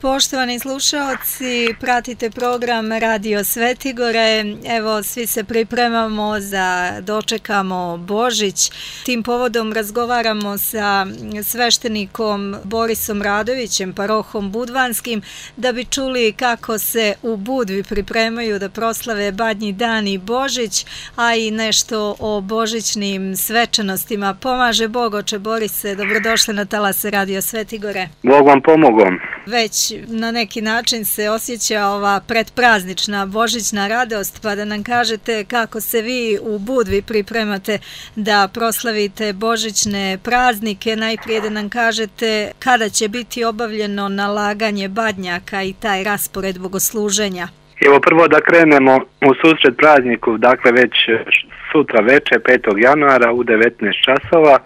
Poštovani slušaoci, pratite program Radio Svetigore. Evo, svi se pripremamo dočekamo Božić. Tim povodom razgovaramo sa sveštenikom Borisom Radovićem, parohom Budvanskim, da bi čuli kako se u Budvi pripremaju da proslave Badnji dan i Božić, a i nešto o božićnim svečanostima. Pomaže Bog, oče Borise, dobrodošli na talase Radio Svetigore. Bog vam pomogao. Već na neki način se osjeća ova predpraznična božićna radost, pa da nam kažete kako se vi u Budvi pripremate da proslavite božićne praznike. Najprije da nam kažete kada će biti obavljeno nalaganje badnjaka i taj raspored bogosluženja. Evo prvo da krenemo u susret prazniku, dakle već sutra veče 5. januara u 19 časova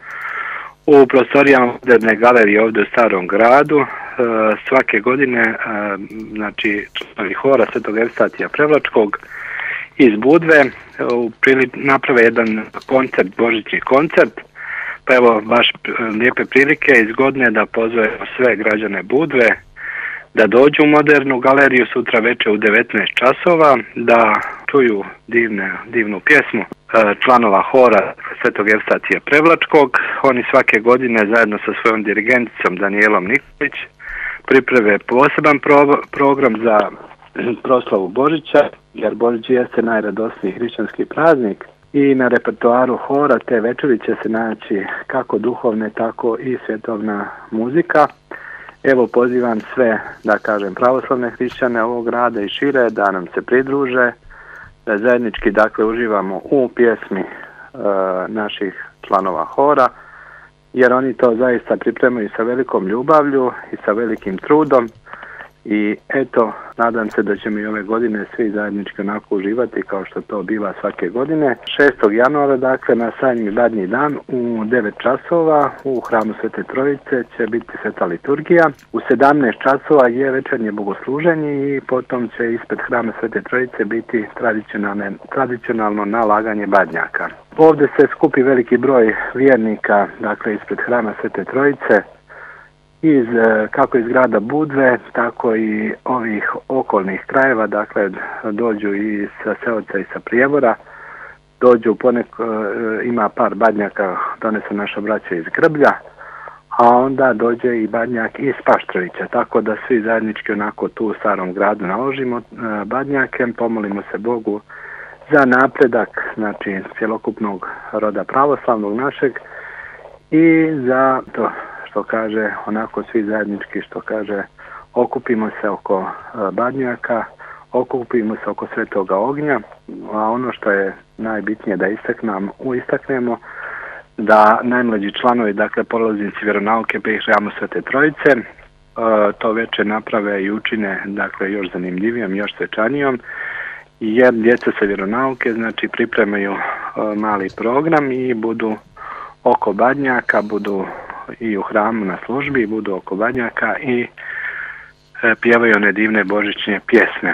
u prostorijama Moderne galerije ovdje u Starom gradu. Svake godine znači članovi hora Svetog Evstatija Prevlačkog iz Budve naprave jedan koncert, božićni koncert, pa evo baš lijepe prilike iz godine da pozovemo sve građane Budve da dođu u Modernu galeriju sutra večer u 19 časova, da čuju divnu pjesmu članova hora Svetog Evstatija Prevlačkog. Oni svake godine zajedno sa svojom dirigenticom Danijelom Nikolić priprave poseban program za proslavu Božića, jer Božić jeste najradosniji hrišćanski praznik i na repertoaru hora te večeri će se naći kako duhovne, tako i svjetovna muzika. Evo pozivam sve, da kažem, pravoslavne hrišćane ovog grada i šire da nam se pridruže, da zajednički dakle uživamo u pjesmi naših članova hora, jer oni to zaista pripremaju sa velikom ljubavlju i sa velikim trudom i eto, nadam se da ćemo i ove godine svi zajednički onako uživati kao što to biva svake godine. 6. januara, dakle, na sajmi Badnji dan u 9 časova u hramu Svete Trojice će biti sveta liturgija. U 17 časova je večernje bogosluženje i potom će ispred hrama Svete Trojice biti tradicionalno nalaganje badnjaka. Ovdje se skupi veliki broj vjernika, dakle, ispred hrama Svete Trojice, kako iz grada Budve, tako i ovih okolnih krajeva, dakle dođu i sa Seoca i sa Prijevora, dođu ima par badnjaka, donese naša braća iz Grblja, a onda dođe i badnjak iz Paštrovića, tako da svi zajednički onako tu u Starom gradu naložimo badnjake, pomolimo se Bogu za napredak, znači cjelokupnog roda pravoslavnog našeg i za to što kaže, onako svi zajednički, što kaže, okupimo se oko badnjaka, okupimo se oko svetoga ognja, a ono što je najbitnije da istaknemo, da najmlađi članovi, dakle polaznici vjeronauke pri hramu Svete Trojice, to večer naprave i učine, dakle, još zanimljivijom, još svečanijom, jer djeca sa vjeronauke, znači, pripremaju mali program i budu oko badnjaka, budu i u hramu na službi, budu oko badnjaka i pjevaju one divne božićne pjesme.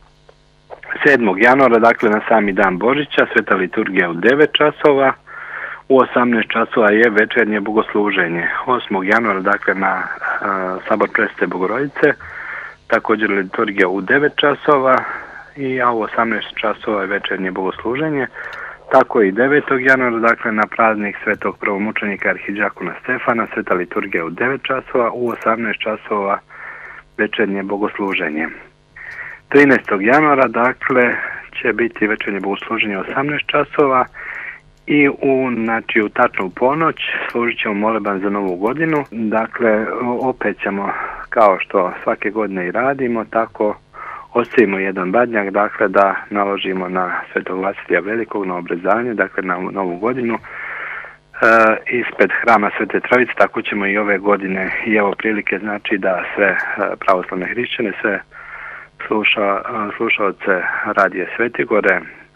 7. januara, dakle na sami dan Božića, sveta liturgija u 9 časova, u 18 časova je večernje bogosluženje. 8. januara, dakle na sabor Presvete Bogorodice, također liturgija u 9 časova, a u 18 časova je večernje bogosluženje. Tako i 9. januara, dakle na praznik svetog prvomučenika arhidžakona Stefana, sveta liturgija u 9 časova, u 18 časova večernje bogosluženje. 13. januara, dakle, će biti večernje bogosluženje u 18 časova i u tačnu ponoć služit ćemo moleban za Novu godinu. Dakle, opet ćemo, kao što svake godine i radimo, tako ostavimo jedan badnjak, dakle da naložimo na Svetog Vasilija Velikog na obrezanje, dakle na Novu godinu ispred hrama Svete Trojice. Tako ćemo i ove godine, i evo prilike, znači da sve pravoslavne hrišćane, sve slušaoce Radija Svetigore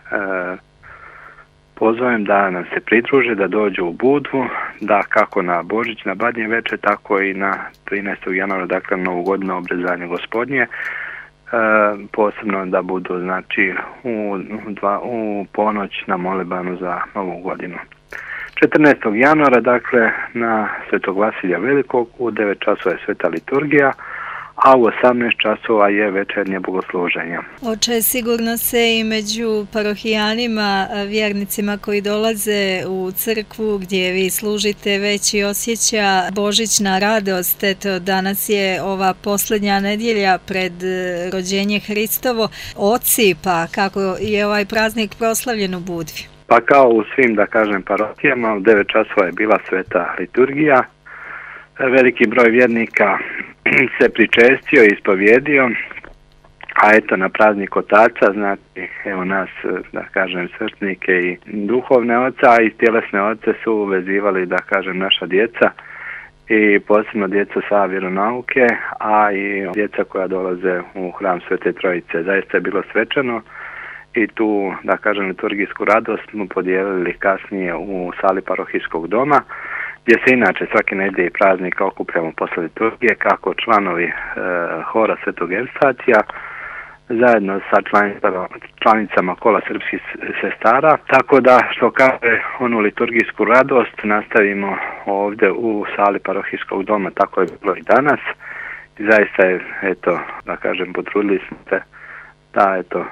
pozovem da nam se pridruže, da dođu u Budvu, da kako na Božić, na Badnje večer, tako i na 13. januara, dakle Novu godinu obrezanje Gospodnje, posebno da budu, znači, u ponoć na molebanu za Novu godinu. 14. januara, dakle, na Svetog Vasilija Velikog u 9 časova je sveta liturgija, a u 18 časova je večernje bogosluženje. Oče, sigurno se i među parohijanima, vjernicima koji dolaze u crkvu gdje vi služite, već i osjeća božićna radost. Eto, danas je ova posljednja nedjelja pred rođenje Hristovo. Oci, pa kako je ovaj praznik proslavljen u Budvi? Pa kao u svim, da kažem, parohijama, u 9 časova je bila sveta liturgija. Veliki broj vjernika se pričestio i ispovjedio, a eto na praznik otaca, znači evo nas, da kažem, srčnike i duhovne oca, a i tjelesne oce su vezivali, da kažem, naša djeca i posebno djeca sa vjeronauke, a i djeca koja dolaze u hram Svete Trojice. Zaista je bilo svečano i tu, da kažem, liturgijsku radost smo podijelili kasnije u sali parohijskog doma, gdje se inače svake nedjelje i praznika okupljamo posle liturgije kako članovi hora Svetog Evstacija zajedno sa članicama kola srpskih sestara, tako da, što kaže, onu liturgijsku radost nastavimo ovdje u sali parohijskog doma, tako je bilo i danas. I zaista je, eto, da kažem, potrudili smo se da, eto,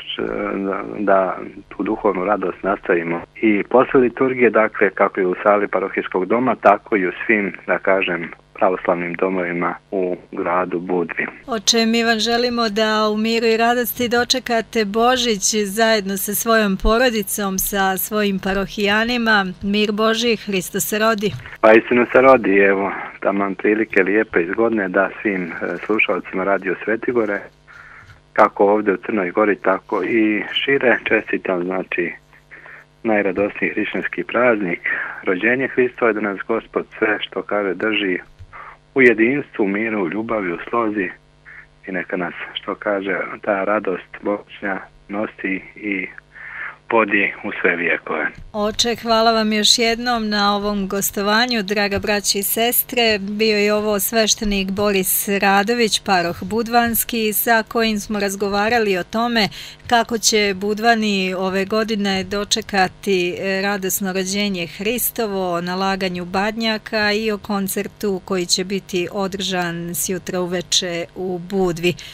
da tu duhovnu radost nastavimo i posle liturgije, dakle, kako je u sali parohijskog doma, tako i u svim, da kažem, pravoslavnim domovima u gradu Budvi. Oče, mi vam želimo da u miru i radosti dočekate Božić zajedno sa svojom porodicom, sa svojim parohijanima. Mir Božji, Hristos se rodi. Pa istinu se rodi, evo, taman prilike lijepe i zgodne da svim slušalcima Radio Svetigore, kako ovdje u Crnoj Gori, tako i šire, čestitam, znači, najradosniji hrišćanski praznik, rođenje Hristova, da nas Gospod sve što kaže drži u jedinstvu, u miru, u ljubavi, u slozi i neka nas, što kaže, ta radost božićna nosi i podi u sve vijekove. Oče, hvala vam još jednom na ovom gostovanju, draga braći i sestre. Bio je ovo sveštenik Boris Radović, paroh budvanski, sa kojim smo razgovarali o tome kako će Budvani ove godine dočekati radosno rođenje Hristovo, o nalaganju badnjaka i o koncertu koji će biti održan sjutra uveče u Budvi.